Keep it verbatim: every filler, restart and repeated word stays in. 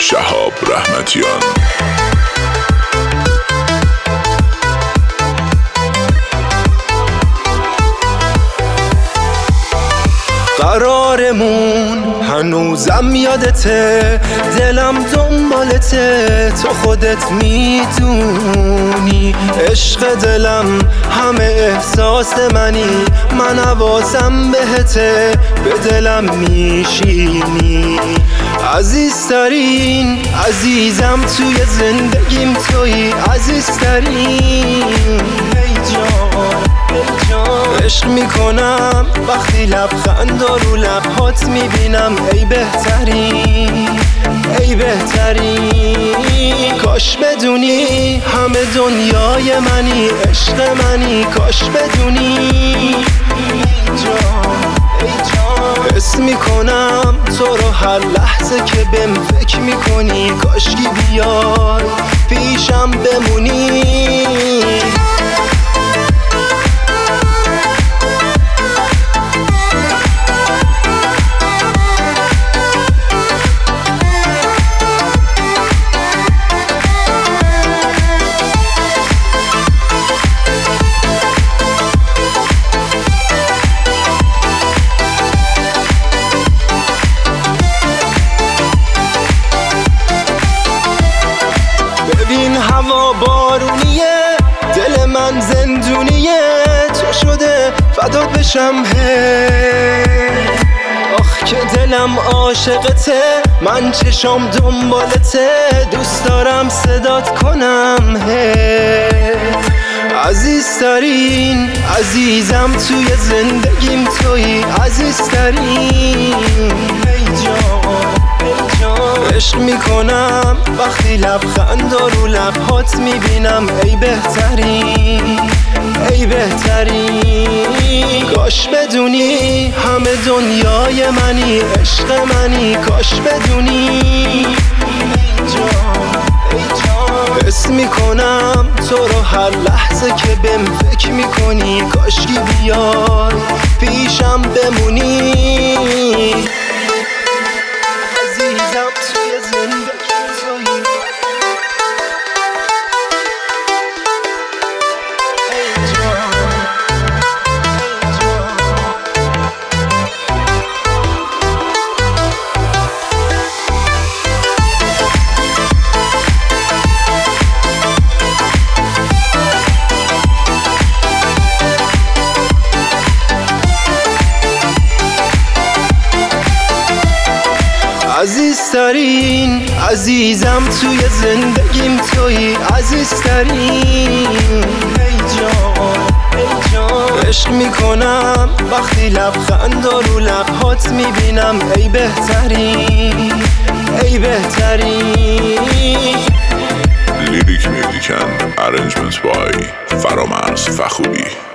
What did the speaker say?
شهاب رحمتیان. قرارمون هنوزم یادته، دلم دنبالته، تو خودت میدونی عشق دلم همه احساس منی، من حواسم بهته به دلم میشینی. عزیزترین عزیزم توی زندگیم تویی، عزیزترین ای جان ای جان. عشق میکنم وقتی لبخند رو لبهات میبینم، ای بهترین ای بهترین. کاش بدونی همه دنیای منی، عشق منی، کاش بدونی ای جان ای جان. حس میکنم تو رو هر لحظه که بهم فکر میکنی، کاشکی بیای پیشم بمونی. ببین هوا بارونیه، دل من زندونیه، تو شده فدات بشم هی. آخ که دلم عاشقته، من چشام دنبالته، دوست دارم صدات کنم هی. عزیزترین عزیزم توی زندگیم تویی، عزیزترین ای جان ای جان. عشق میکنم وقتی لبخند رو لبهات میبینم، ای بهترین ای بهترین. کاش بدونی همه دنیای منی، عشق منی، کاش بدونی ای جان ای جان. حس میکنم تو رو هر لحظه که بهم فکر میکنی، کاشکی بیای پیشم بمونی. عزیزم توی زندگی تویی، ای جان ای جان. عزیزترین عزیزم توی زندگیم تویی، عزیزترین ای جان ای جان. عشق میکنم وقتی لبخند رو لبهات میبینم، ای بهترین ای بهترین. لیریک میوزیکن ارنجمنت بای فرامرز فخوری.